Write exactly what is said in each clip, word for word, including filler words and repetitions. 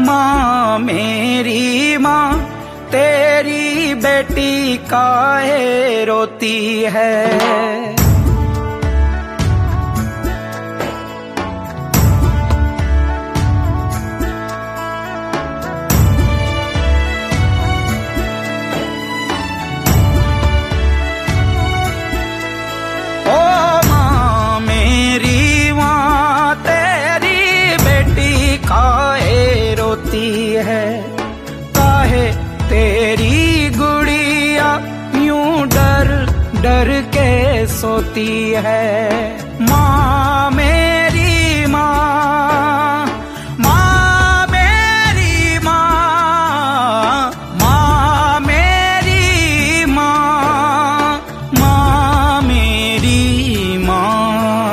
माँ मेरी माँ तेरी बेटी काहे रोती है। है काहे तेरी गुड़िया यूं डर डर के सोती है। माँ मेरी माँ, माँ मेरी माँ, माँ मेरी माँ, माँ मेरी माँ।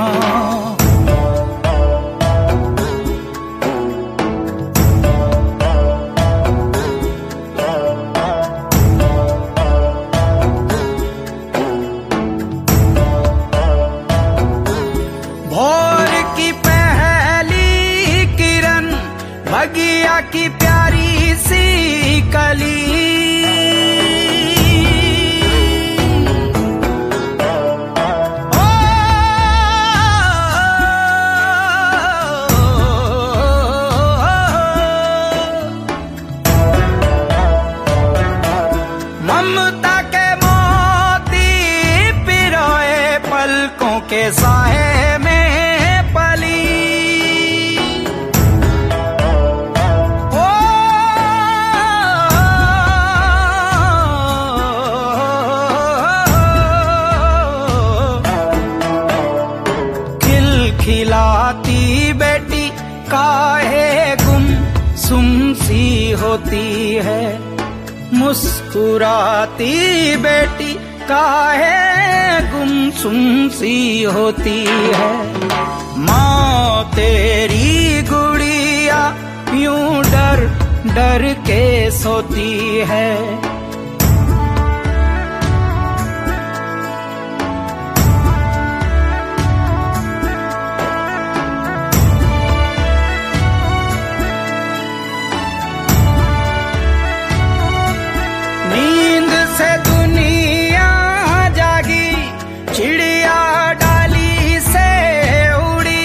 भोर की पहली किरण बगिया की प्यारी सी कली, ओ, ममता के मोती पिरोए पलकों के साए में खिलाती बेटी काहे गुम सुम सी होती है। मुस्कुराती बेटी काहे गुम सुम सी होती है। माँ तेरी गुड़िया यूं डर डर के सोती है। नींद से दुनिया जागी चिड़िया डाली से उड़ी,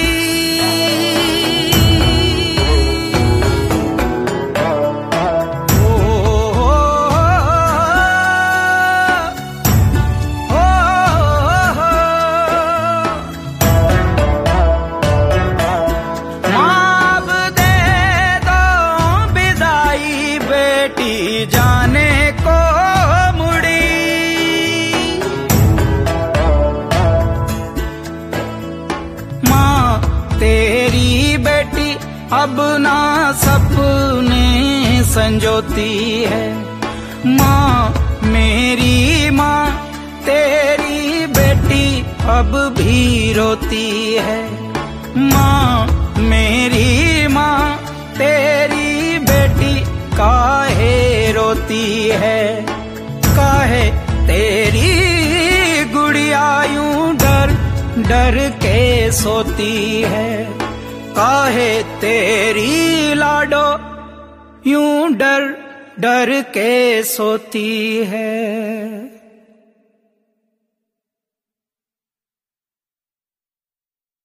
ओ, ओ, ओ, ओ, माफ दे दो विदाई बेटी जाने को तेरी बेटी अब ना सपने संजोती है। माँ मेरी माँ तेरी बेटी अब भी रोती है। माँ मेरी माँ तेरी बेटी काहे रोती है। काहे तेरी गुड़िया यूं डर डर के सोती है। काहे तेरी लाडो यूं डर डर के सोती है।